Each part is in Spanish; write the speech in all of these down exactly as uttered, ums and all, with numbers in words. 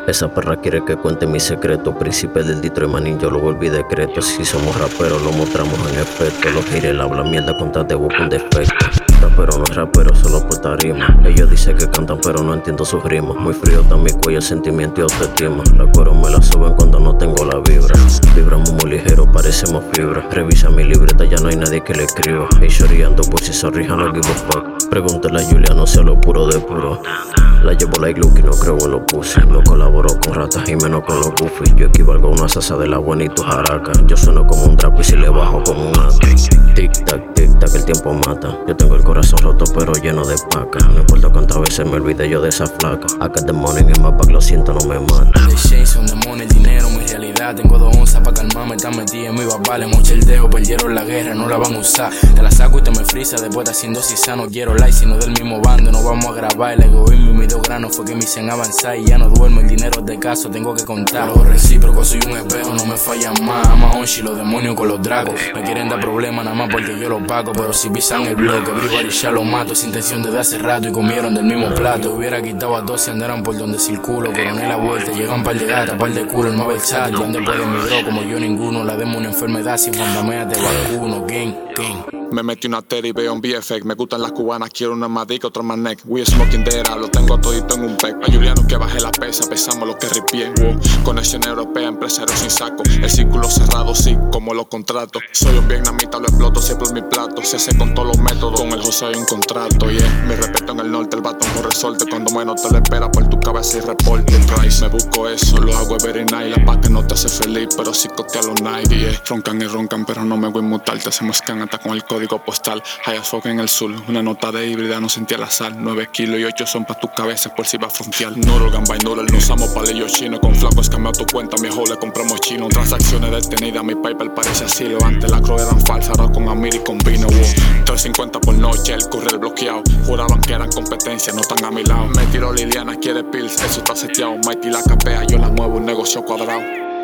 Esa perra quiere que cuente mi secreto. Príncipe del Detroit, manín, yo lo volví decreto. Si somos raperos, lo mostramos en efecto. Los haters hablan mierda con tal de buscar un defecto. Rapero no es rapero, solo por tarima. Ellos dicen que cantan, pero no entiendo sus rimas. Muy frío está mi cuello, sentimiento y autoestima. La cuero me la suben cuando no tengo la vibra. Vibramos muy ligero, parecemos fibra. Revisa mi libreta, ya no hay nadie que le escriba. Y shoreando pussy, sorry, I no give a fuck. Pregúntale a Julia, no sé lo puro de puro. La llevo like Luke y no creo en los pussy. No colaboro con ratas y menos con los goofies. Yo equivalgo a una salsa de la buena y tu jaraca. Yo sueno como un trap y si le bajo como un ata. Tic tac, tic tac, el tiempo mata. Yo tengo el corazón roto pero lleno de paca. No importa cuántas veces me olvide yo de esa flaca. Acá the morning en my back, lo siento, no me mata. The shades son demonios, el dinero, mi realidad. Tengo dos onzas pa' calmarme, están metidas en mi babales. Mucho el dejo, perdieron la guerra, no la van a usar. Te la saco y te me frisa, después te haciendo sisa. No quiero like, sino del mismo bando, no vamos a grabar. El egoísmo y mis dos granos fue que me hicieron avanzar. Y ya no duermo, el dinero es de caso, tengo que contar. Los recíprocos, soy un espejo, no me fallan más. Ama onchi, los demonios con los dragos. Me quieren dar problemas nada más porque yo los pago. Pero si pisan el bloque, everybody ya lo mato. Sin intención desde hace rato y comieron del mismo plato. Hubiera quitado a dos si andaran por donde circulo. Coroné la vuelta, llegan par de gatas, par de culo. El más versátil, donde puede mi bro como yo ninguno. La demo una enfermedad, si fondamea te vacuno. Gang, gang. Me metí una tele y veo un V F X. Me gustan las cubanas, quiero una más dick, otra más neck. We smoking dera, lo tengo todito en un pack. A Juliano que baje la pesa, pesamos lo que ripié. Wow. Conexión europea, empresario sin saco. El círculo cerrado, sí, como los contratos. Soy un vietnamita, lo exploto siempre en mi plato. Se hace con todos los métodos, con el José hay un contrato. Yeah, mi respeto en el norte, el batón con resorte. Cuando menos te lo espera por tu cabeza y reporte. Price, me busco eso, lo hago every night. La vaca no te hace feliz, pero sí cotea los night. Yeah, roncan y roncan, pero no me voy a mutar. Te hacemos scan hasta con el código postal. High as fuck en el sur, una nota de híbrida, no sentía la sal. Nueve kilos y ocho son pa' tu cabeza por si va frontal. Noodle, by noodle, no usamos palillos chinos. Con flacos cambiado tu cuenta, mi le compramos chino. Transacciones detenidas, mi PayPal parece asilo. Antes la crow eran falsas, ahora con Amir y con vino. Wow. trescientos cincuenta por noche, el courier bloqueado. Juraban que eran competencia, no están a mi lado. Me tiró Liliana, quiere pills, eso está seteado. Mighty la capea, yo la muevo, un negocio cuadrado.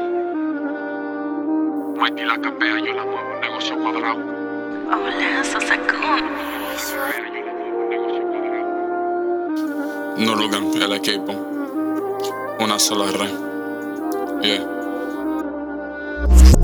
Mighty la capea, yo la muevo, un negocio cuadrado. Hola, sos sacón. No Logan, el equipo. Una sola red. Yeah.